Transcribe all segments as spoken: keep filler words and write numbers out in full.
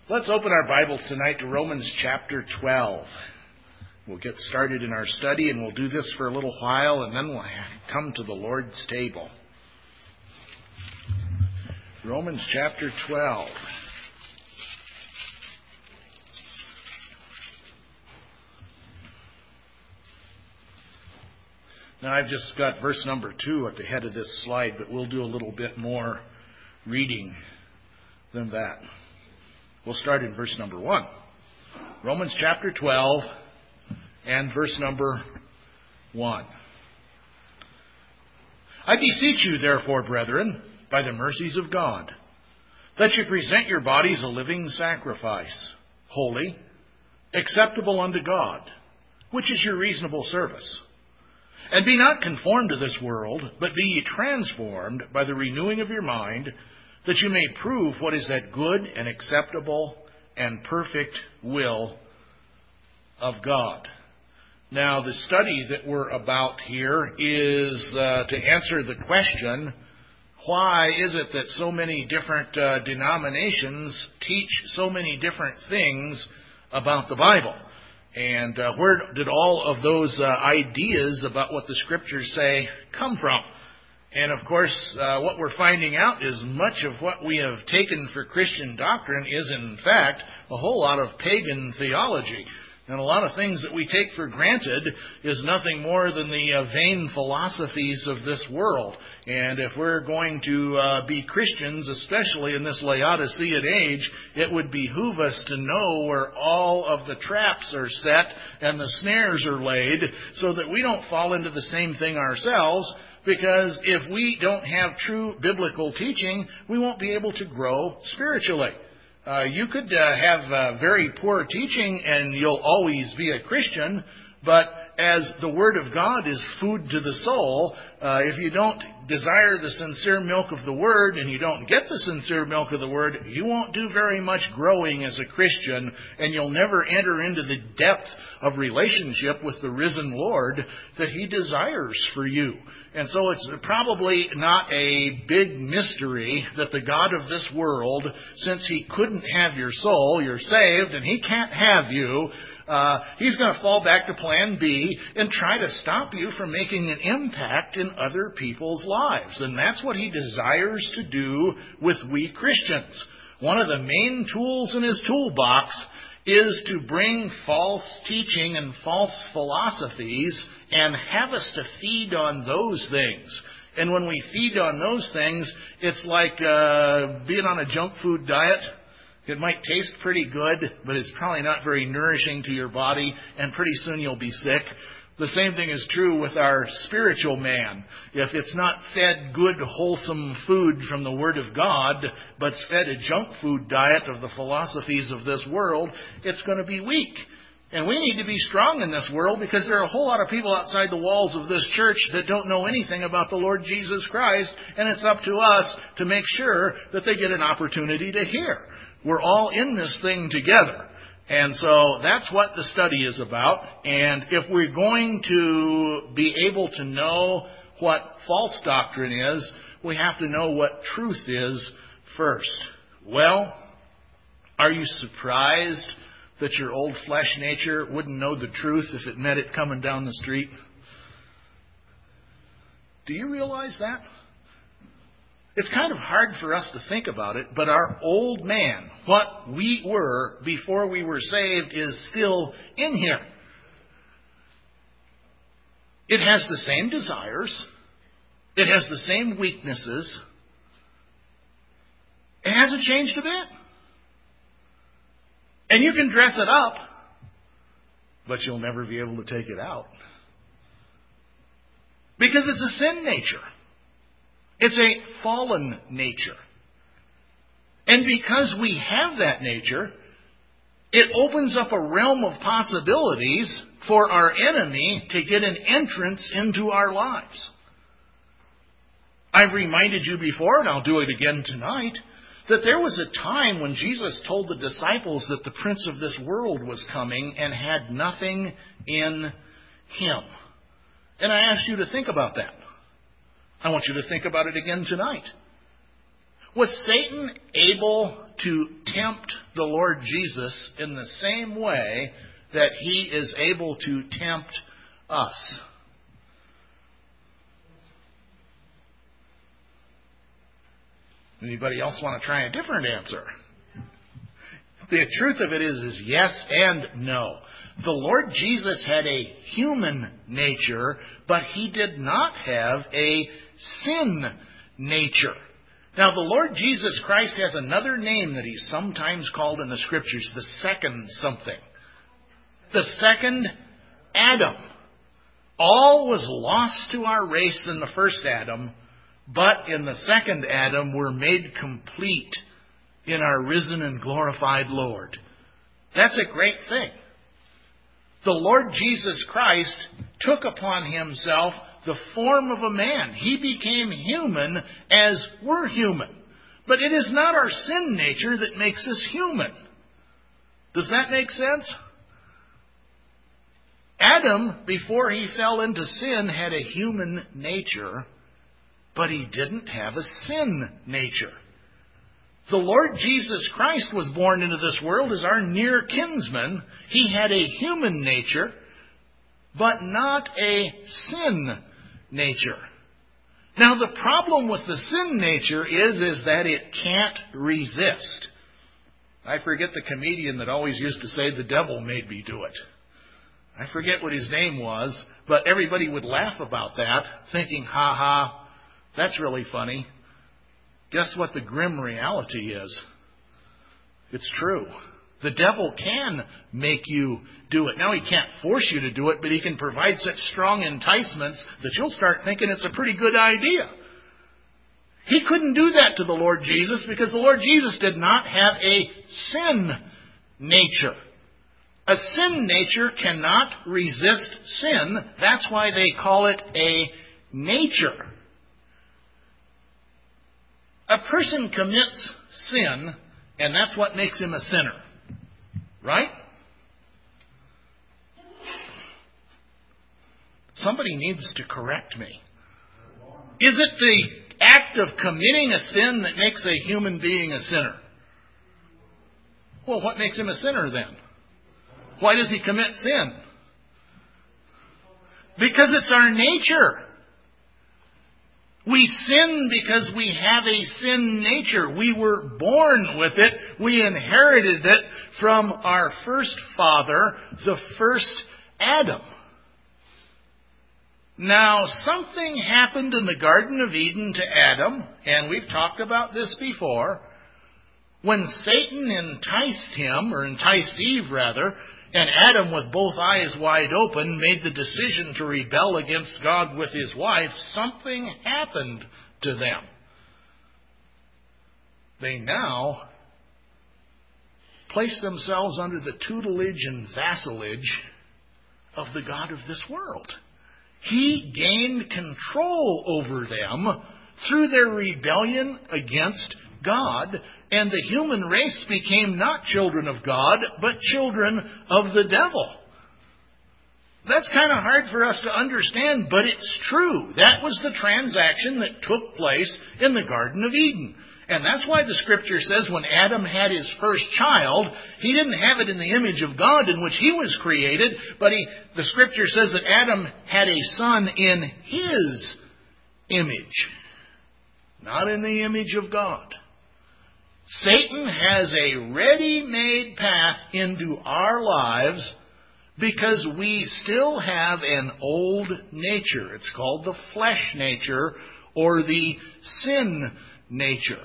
Let's open our Bibles tonight to Romans chapter twelve. We'll get started in our study, and we'll do this for a little while, and then we'll come to the Lord's table. Romans chapter twelve. Now, I've just got verse number two at the head of this slide, but we'll do a little bit more reading than that. We'll start in verse number one. Romans chapter twelve and verse number one. I beseech you, therefore, brethren, by the mercies of God, that you present your bodies a living sacrifice, holy, acceptable unto God, which is your reasonable service. And be not conformed to this world, but be ye transformed by the renewing of your mind, that you may prove what is that good and acceptable and perfect will of God. Now, the study that we're about here is uh, to answer the question, why is it that so many different uh, denominations teach so many different things about the Bible? And uh, where did all of those uh, ideas about what the Scriptures say come from? And, of course, uh, what we're finding out is much of what we have taken for Christian doctrine is, in fact, a whole lot of pagan theology. And a lot of things that we take for granted is nothing more than the uh, vain philosophies of this world. And if we're going to uh, be Christians, especially in this Laodicean age, it would behoove us to know where all of the traps are set and the snares are laid so that we don't fall into the same thing ourselves. Because if we don't have true biblical teaching, we won't be able to grow spiritually. Uh, you could uh, have uh, very poor teaching and you'll always be a Christian, but as the Word of God is food to the soul, uh, if you don't desire the sincere milk of the Word and you don't get the sincere milk of the Word, you won't do very much growing as a Christian, and you'll never enter into the depth of relationship with the risen Lord that He desires for you. And so it's probably not a big mystery that the God of this world, since He couldn't have your soul, you're saved, and He can't have you, uh, He's going to fall back to plan B and try to stop you from making an impact in other people's lives. And that's what He desires to do with we Christians. One of the main tools in His toolbox is to bring false teaching and false philosophies and have us to feed on those things. And when we feed on those things, it's like uh, being on a junk food diet. It might taste pretty good, but it's probably not very nourishing to your body, and pretty soon you'll be sick. The same thing is true with our spiritual man. If it's not fed good, wholesome food from the Word of God, but it's fed a junk food diet of the philosophies of this world, it's going to be weak. And we need to be strong in this world because there are a whole lot of people outside the walls of this church that don't know anything about the Lord Jesus Christ, and it's up to us to make sure that they get an opportunity to hear. We're all in this thing together. And so that's what the study is about. And if we're going to be able to know what false doctrine is, we have to know what truth is first. Well, are you surprised that your old flesh nature wouldn't know the truth if it met it coming down the street? Do you realize that? It's kind of hard for us to think about it, but our old man, what we were before we were saved, is still in here. It has the same desires. It has the same weaknesses. It hasn't changed a bit. And you can dress it up, but you'll never be able to take it out. Because it's a sin nature. It's a fallen nature. And because we have that nature, it opens up a realm of possibilities for our enemy to get an entrance into our lives. I've reminded you before, and I'll do it again tonight, that there was a time when Jesus told the disciples that the prince of this world was coming and had nothing in him. And I asked you to think about that. I want you to think about it again tonight. Was Satan able to tempt the Lord Jesus in the same way that He is able to tempt us. Anybody else want to try a different answer? The truth of it is, is yes and no. The Lord Jesus had a human nature, but He did not have a sin nature. Now, the Lord Jesus Christ has another name that He's sometimes called in the Scriptures, the second something. The second Adam. All was lost to our race in the first Adam, but in the second Adam we're made complete in our risen and glorified Lord. That's a great thing. The Lord Jesus Christ took upon Himself the form of a man. He became human as we're human. But it is not our sin nature that makes us human. Does that make sense? Adam, before he fell into sin, had a human nature, but he didn't have a sin nature. The Lord Jesus Christ was born into this world as our near kinsman. He had a human nature, but not a sin nature. Now, the problem with the sin nature is, is that it can't resist. I forget the comedian that always used to say, the devil made me do it. I forget what his name was, but everybody would laugh about that, thinking, ha ha, that's really funny. Guess what the grim reality is? It's true. The devil can make you do it. Now, he can't force you to do it, but he can provide such strong enticements that you'll start thinking it's a pretty good idea. He couldn't do that to the Lord Jesus because the Lord Jesus did not have a sin nature. A sin nature cannot resist sin. That's why they call it a nature. A person commits sin, and that's what makes him a sinner. Right? Somebody needs to correct me. Is it the act of committing a sin that makes a human being a sinner? Well, what makes him a sinner then? Why does he commit sin? Because it's our nature. We sin because we have a sin nature. We were born with it. We inherited it from our first father, the first Adam. Now, something happened in the Garden of Eden to Adam, and we've talked about this before. When Satan enticed him, or enticed Eve rather, and Adam, with both eyes wide open, made the decision to rebel against God with his wife, something happened to them. They now place themselves under the tutelage and vassalage of the God of this world. He gained control over them through their rebellion against God, and the human race became not children of God, but children of the devil. That's kind of hard for us to understand, but it's true. That was the transaction that took place in the Garden of Eden. And that's why the Scripture says when Adam had his first child, he didn't have it in the image of God in which he was created, but he, the Scripture says that Adam had a son in his image, not in the image of God. Satan has a ready-made path into our lives because we still have an old nature. It's called the flesh nature or the sin nature.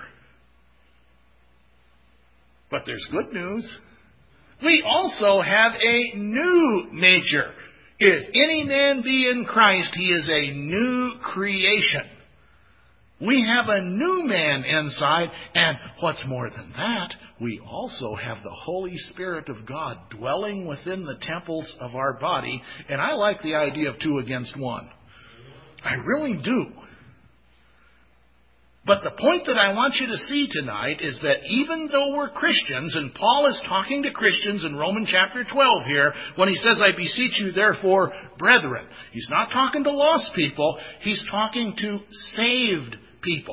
But there's good news. We also have a new nature. If any man be in Christ, he is a new creation. We have a new man inside, and what's more than that, we also have the Holy Spirit of God dwelling within the temples of our body, and I like the idea of two against one. I really do. But the point that I want you to see tonight is that even though we're Christians, and Paul is talking to Christians in Romans chapter twelve here, when he says, I beseech you therefore, brethren, he's not talking to lost people, he's talking to saved people.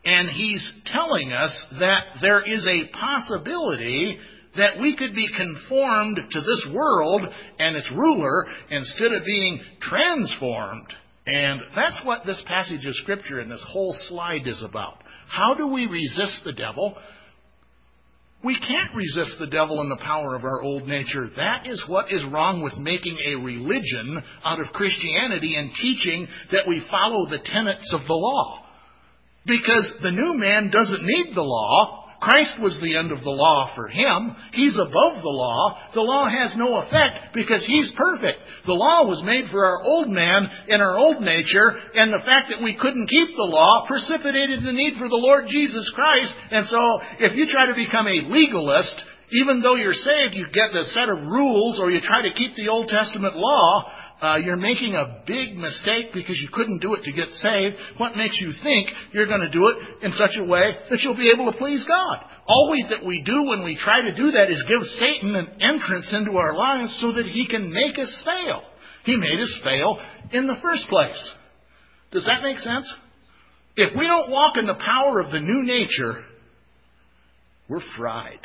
And he's telling us that there is a possibility that we could be conformed to this world and its ruler instead of being transformed. And that's what this passage of Scripture and this whole slide is about. How do we resist the devil? We can't resist the devil in the power of our old nature. That is what is wrong with making a religion out of Christianity and teaching that we follow the tenets of the law. Because the new man doesn't need the law. Christ was the end of the law for him. He's above the law. The law has no effect because he's perfect. The law was made for our old man and our old nature, and the fact that we couldn't keep the law precipitated the need for the Lord Jesus Christ. And so if you try to become a legalist, even though you're saved, you get a set of rules, or you try to keep the Old Testament law, Uh, you're making a big mistake because you couldn't do it to get saved. What makes you think you're going to do it in such a way that you'll be able to please God? All we, that we do when we try to do that is give Satan an entrance into our lives so that he can make us fail. He made us fail in the first place. Does that make sense? If we don't walk in the power of the new nature, we're fried.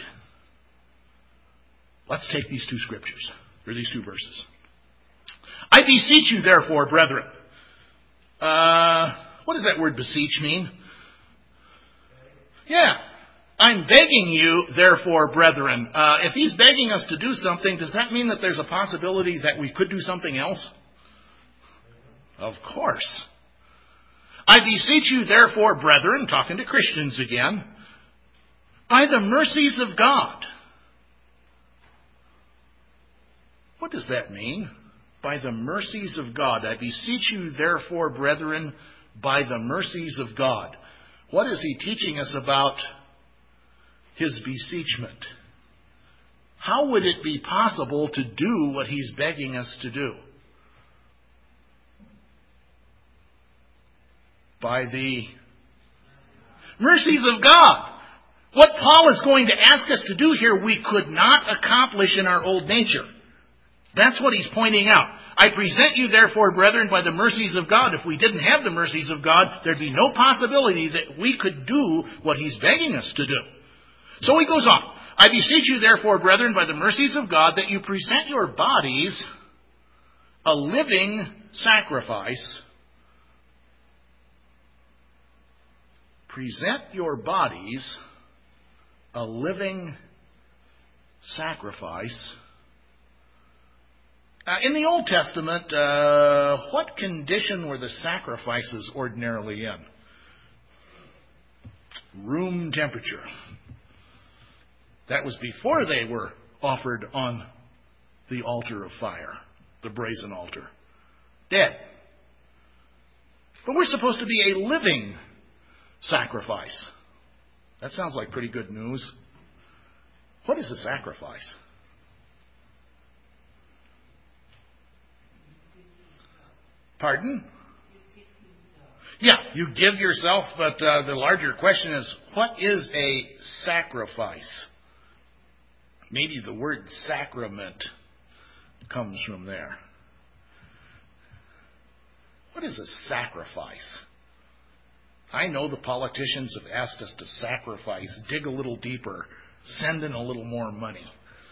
Let's take these two scriptures, or these two verses. I beseech you, therefore, brethren. Uh, what does that word beseech mean? Yeah. I'm begging you, therefore, brethren. Uh, if he's begging us to do something, does that mean that there's a possibility that we could do something else? Of course. I beseech you, therefore, brethren, talking to Christians again, by the mercies of God. What does that mean? By the mercies of God. I beseech you, therefore, brethren, by the mercies of God. What is he teaching us about his beseechment? How would it be possible to do what he's begging us to do? By the mercies of God. What Paul is going to ask us to do here, we could not accomplish in our old nature. That's what he's pointing out. I present you, therefore, brethren, by the mercies of God. If we didn't have the mercies of God, there'd be no possibility that we could do what he's begging us to do. So he goes on. I beseech you, therefore, brethren, by the mercies of God, that you present your bodies a living sacrifice. Present your bodies a living sacrifice. Uh, in the Old Testament, uh, what condition were the sacrifices ordinarily in? Room temperature. That was before they were offered on the altar of fire, the brazen altar. Dead. But we're supposed to be a living sacrifice. That sounds like pretty good news. What is a sacrifice? Pardon? Yeah, you give yourself, but uh, the larger question is, what is a sacrifice? Maybe the word sacrament comes from there. What is a sacrifice? I know the politicians have asked us to sacrifice, dig a little deeper, send in a little more money.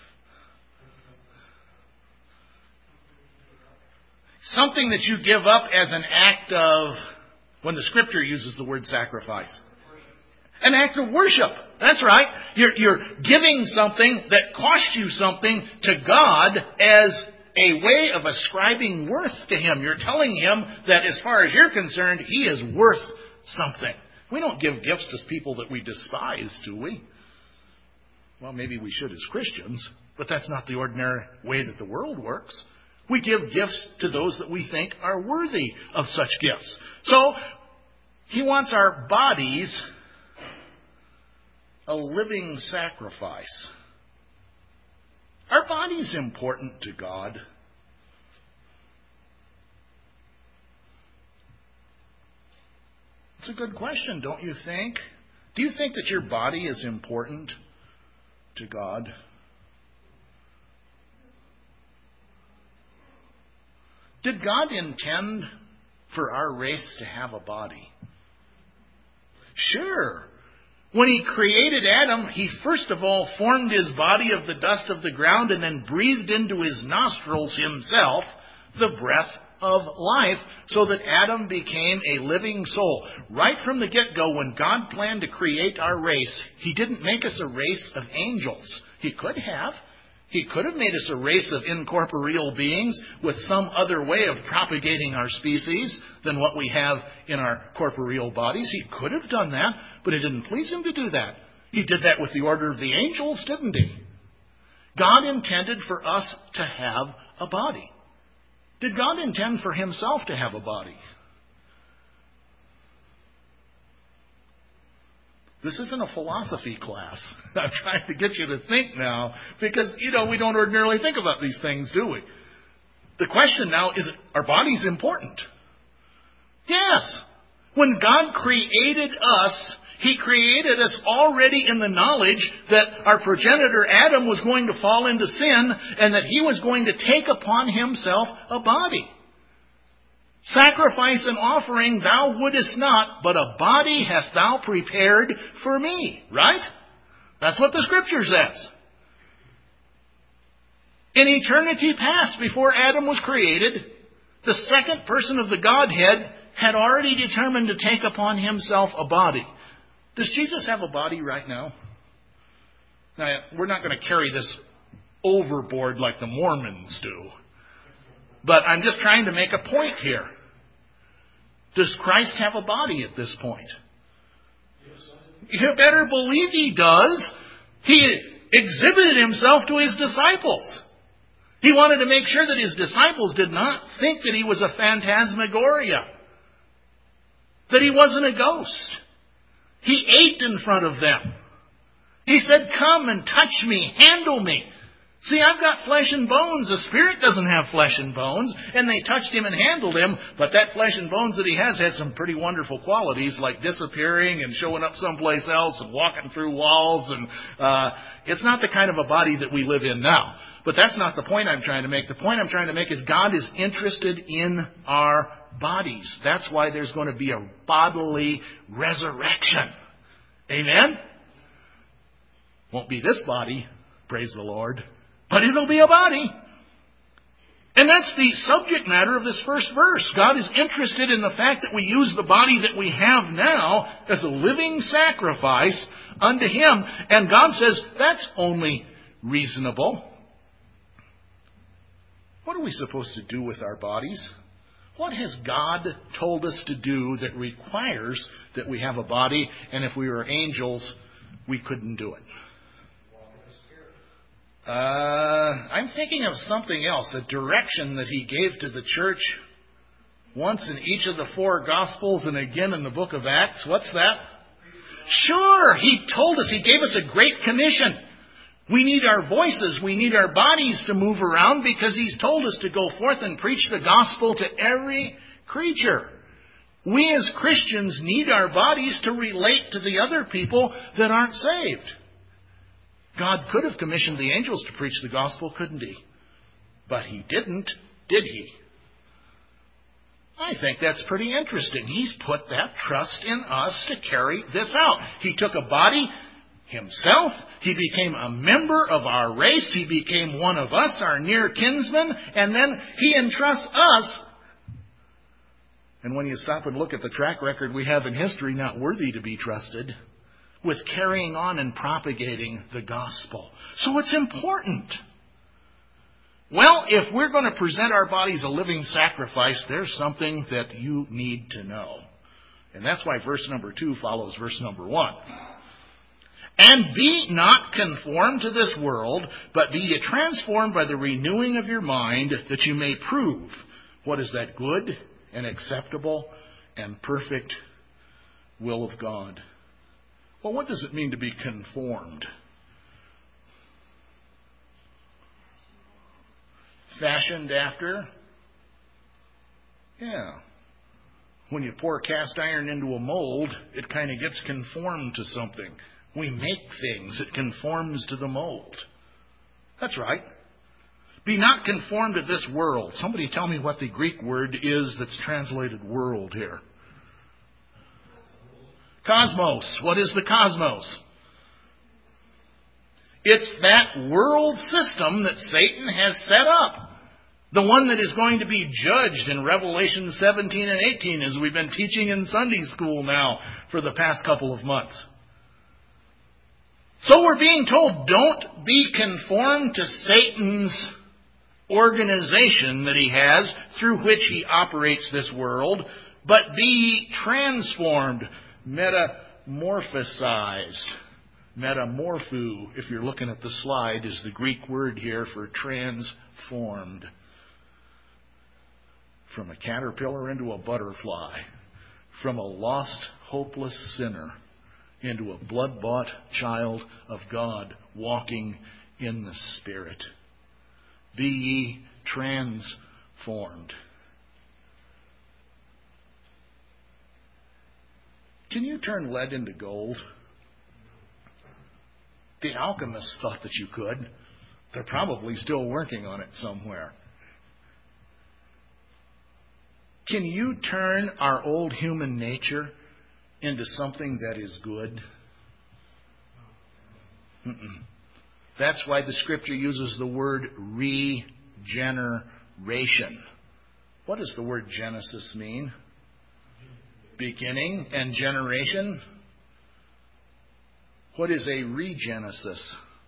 Something that you give up as an act of, when the Scripture uses the word sacrifice, an act of worship. That's right. You're, you're giving something that cost you something to God as a way of ascribing worth to Him. You're telling Him that as far as you're concerned, He is worth something. We don't give gifts to people that we despise, do we? Well, maybe we should as Christians, but that's not the ordinary way that the world works. We give gifts to those that we think are worthy of such gifts. So, He wants our bodies a living sacrifice. Are bodies important to God? It's a good question, don't you think? Do you think that your body is important to God? Did God intend for our race to have a body? Sure. When he created Adam, he first of all formed his body of the dust of the ground and then breathed into his nostrils himself the breath of life so that Adam became a living soul. Right from the get-go, when God planned to create our race, he didn't make us a race of angels. He could have. He could have made us a race of incorporeal beings with some other way of propagating our species than what we have in our corporeal bodies. He could have done that, but it didn't please him to do that. He did that with the order of the angels, didn't he? God intended for us to have a body. Did God intend for himself to have a body? This isn't a philosophy class. I'm trying to get you to think now because, you know, we don't ordinarily think about these things, do we? The question now is, are bodies important? Yes. When God created us, he created us already in the knowledge that our progenitor Adam was going to fall into sin and that he was going to take upon himself a body. Sacrifice and offering thou wouldest not, but a body hast thou prepared for me. Right? That's what the Scripture says. In eternity past, before Adam was created, the second person of the Godhead had already determined to take upon himself a body. Does Jesus have a body right now? Now, we're not going to carry this overboard like the Mormons do. But I'm just trying to make a point here. Does Christ have a body at this point? You better believe he does. He exhibited himself to his disciples. He wanted to make sure that his disciples did not think that he was a phantasmagoria, that he wasn't a ghost. He ate in front of them. He said, "Come and touch me, handle me. See, I've got flesh and bones. The Spirit doesn't have flesh and bones." And they touched him and handled him. But that flesh and bones that he has has some pretty wonderful qualities, like disappearing and showing up someplace else and walking through walls. And uh, it's not the kind of a body that we live in now. But that's not the point I'm trying to make. The point I'm trying to make is God is interested in our bodies. That's why there's going to be a bodily resurrection. Amen? Won't be this body, praise the Lord. But it'll be a body. And that's the subject matter of this first verse. God is interested in the fact that we use the body that we have now as a living sacrifice unto him. And God says, that's only reasonable. What are we supposed to do with our bodies? What has God told us to do that requires that we have a body, and if we were angels, we couldn't do it? Uh, I'm thinking of something else, a direction that he gave to the church once in each of the four Gospels and again in the book of Acts. What's that? Sure, he told us, he gave us a great commission. We need our voices, we need our bodies to move around because he's told us to go forth and preach the gospel to every creature. We as Christians need our bodies to relate to the other people that aren't saved. God could have commissioned the angels to preach the gospel, couldn't he? But he didn't, did he? I think that's pretty interesting. He's put that trust in us to carry this out. He took a body himself. He became a member of our race. He became one of us, our near kinsman. And then he entrusts us. And when you stop and look at the track record we have in history, not worthy to be trusted, with carrying on and propagating the gospel. So it's important. Well, if we're going to present our bodies a living sacrifice, there's something that you need to know. And that's why verse number two follows verse number one. And be not conformed to this world, but be ye transformed by the renewing of your mind, that you may prove what is that good and acceptable and perfect will of God. Well, what does it mean to be conformed? Fashioned after? Yeah. When you pour cast iron into a mold, it kind of gets conformed to something. We make things. It conforms to the mold. That's right. Be not conformed to this world. Somebody tell me what the Greek word is that's translated world here. Cosmos. What is the cosmos? It's that world system that Satan has set up. The one that is going to be judged in Revelation seventeen and eighteen, as we've been teaching in Sunday school now for the past couple of months. So we're being told, don't be conformed to Satan's organization that he has through which he operates this world, but be transformed, metamorphosized. Metamorpho, if you're looking at the slide, is the Greek word here for transformed. From a caterpillar into a butterfly. From a lost, hopeless sinner into a blood-bought child of God walking in the Spirit. Be ye transformed. Can you turn lead into gold? The alchemists thought that you could. They're probably still working on it somewhere. Can you turn our old human nature into something that is good? Mm-mm. That's why the Scripture uses the word regeneration. What does the word Genesis mean? Beginning. And generation? What is a regenesis?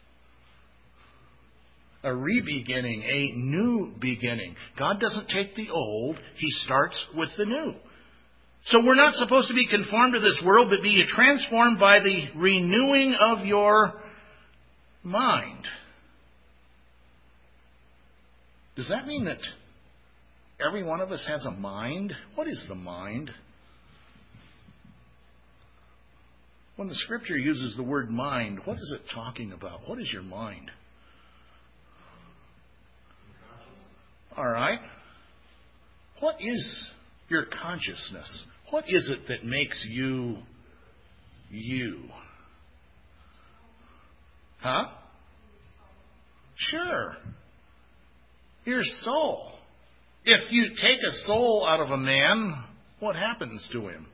A re-beginning, a new beginning. God doesn't take the old, He starts with the new. So we're not supposed to be conformed to this world, but be transformed by the renewing of your mind. Does that mean that every one of us has a mind? What is the mind? When the Scripture uses the word mind, what is it talking about? What is your mind? All right. What is your consciousness? What is it that makes you you? Huh? Sure. Your soul. If you take a soul out of a man, what happens to him?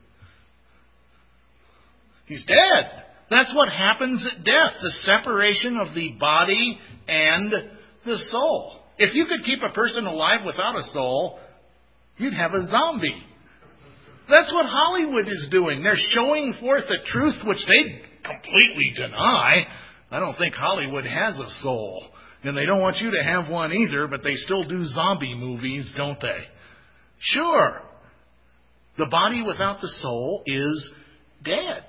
He's dead. That's what happens at death, the separation of the body and the soul. If you could keep a person alive without a soul, you'd have a zombie. That's what Hollywood is doing. They're showing forth a truth which they completely deny. I don't think Hollywood has a soul. And they don't want you to have one either, but they still do zombie movies, don't they? Sure. The body without the soul is dead.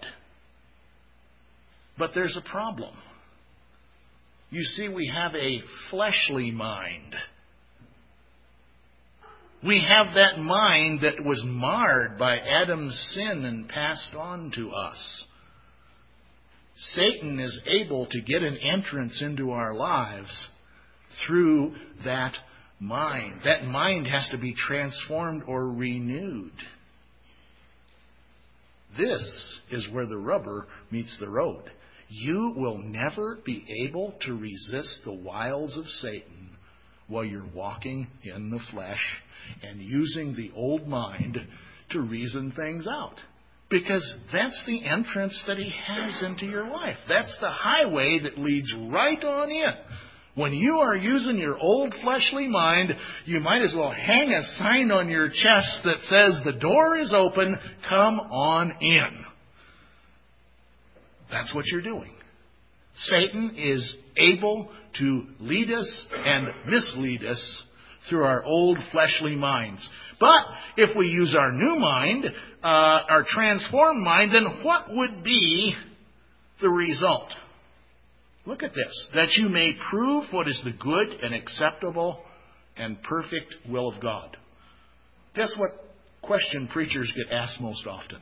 But there's a problem. You see, we have a fleshly mind. We have that mind that was marred by Adam's sin and passed on to us. Satan is able to get an entrance into our lives through that mind. That mind has to be transformed or renewed. This is where the rubber meets the road. You will never be able to resist the wiles of Satan while you're walking in the flesh and using the old mind to reason things out. Because that's the entrance that he has into your life. That's the highway that leads right on in. When you are using your old fleshly mind, you might as well hang a sign on your chest that says, "The door is open, come on in." That's what you're doing. Satan is able to lead us and mislead us through our old fleshly minds. But if we use our new mind, uh, our transformed mind, then what would be the result? Look at this. That you may prove what is the good and acceptable and perfect will of God. Guess what question preachers get asked most often?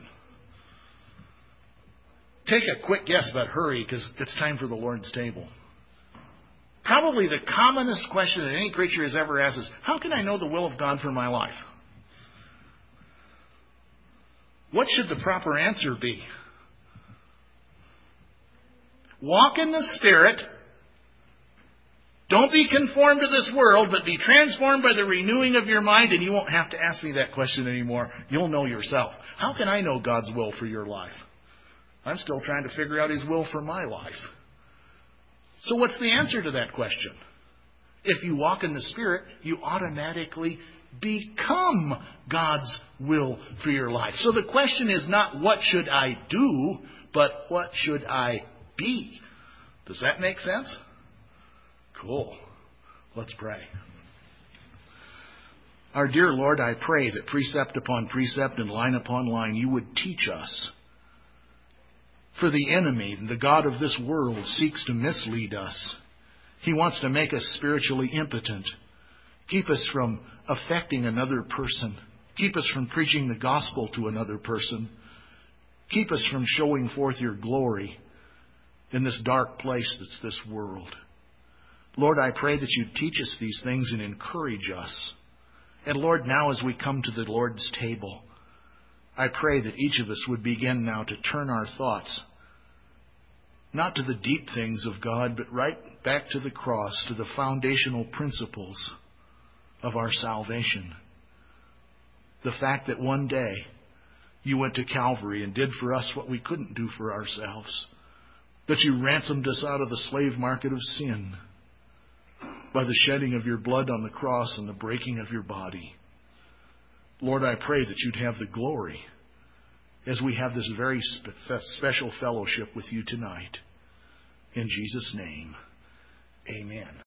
Take a quick guess, but hurry, because it's time for the Lord's table. Probably the commonest question that any preacher has ever asked is, how can I know the will of God for my life? What should the proper answer be? Walk in the Spirit. Don't be conformed to this world, but be transformed by the renewing of your mind, and you won't have to ask me that question anymore. You'll know yourself. How can I know God's will for your life? I'm still trying to figure out His will for my life. So what's the answer to that question? If you walk in the Spirit, you automatically become God's will for your life. So the question is not what should I do, but what should I be? Does that make sense? Cool. Let's pray. Our dear Lord, I pray that precept upon precept and line upon line you would teach us. For the enemy, the god of this world, seeks to mislead us. He wants to make us spiritually impotent. Keep us from affecting another person. Keep us from preaching the gospel to another person. Keep us from showing forth your glory in this dark place that's this world. Lord, I pray that you teach us these things and encourage us. And Lord, now as we come to the Lord's table, I pray that each of us would begin now to turn our thoughts not to the deep things of God, but right back to the cross, to the foundational principles of our salvation. The fact that one day you went to Calvary and did for us what we couldn't do for ourselves. That you ransomed us out of the slave market of sin by the shedding of your blood on the cross and the breaking of your body. Lord, I pray that you'd have the glory as we have this very spe- special fellowship with you tonight. In Jesus' name, amen.